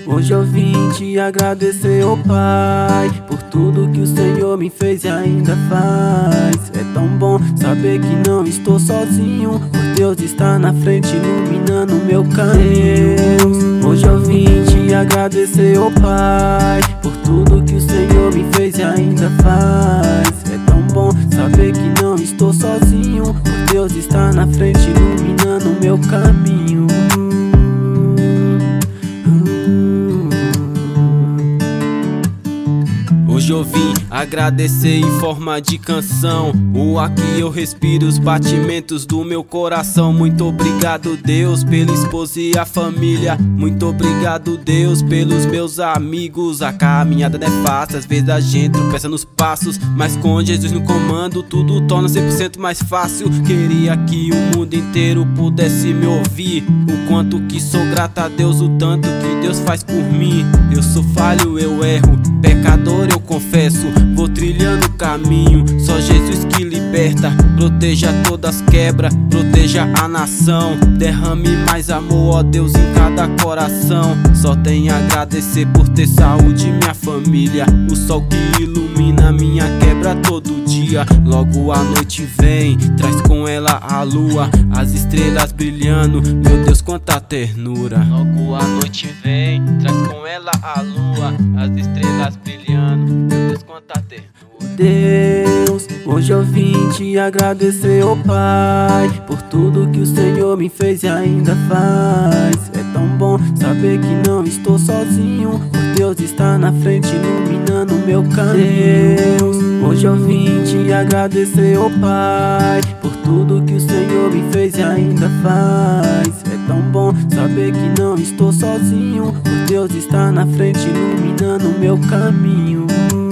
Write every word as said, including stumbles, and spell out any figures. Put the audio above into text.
hoje eu vim te agradecer, ô Pai, por tudo que o Senhor me fez e ainda faz. É tão bom saber que não estou sozinho, por Deus estar na frente iluminando meu caminho. Hoje eu vim te agradecer, ô Pai, por tudo que o Senhor me fez e ainda faz. É tão bom saber que não estou sozinho, por Deus estar na frente iluminando meu caminho. Hoje eu vim agradecer em forma de canção o ar que eu respiro, os batimentos do meu coração. Muito obrigado, Deus, pela esposa e a família. Muito obrigado, Deus, pelos meus amigos. A caminhada não é fácil, às vezes a gente tropeça nos passos, mas com Jesus no comando tudo torna cem por cento mais fácil. Queria que o mundo inteiro pudesse me ouvir, o quanto que sou grato a Deus, o tanto que Deus faz por mim. Eu sou falho, eu erro, pecador eu confesso, vou trilhando o caminho, só Jesus que liberta. Proteja todas as quebras, proteja a nação, derrame mais amor, ó Deus, em cada coração. Só tenho a agradecer por ter saúde, minha família, o sol que ilumina minha quebra todo dia. Logo a noite vem, traz com ela a lua, as estrelas brilhando, meu Deus, quanta ternura. Logo a noite vem, traz com ela a lua, as estrelas brilhando, meu Deus, quanta ternura. Deus, hoje eu vim te agradecer, ô Pai, por tudo que o Senhor me fez e ainda faz. É tão bom saber que não estou sozinho, por Deus estar na frente iluminando meu caminho. Deus, hoje eu vim te agradecer, ô Pai, por tudo que o Senhor me fez e ainda faz. É tão bom saber que não estou sozinho, por Deus estar na frente iluminando meu caminho.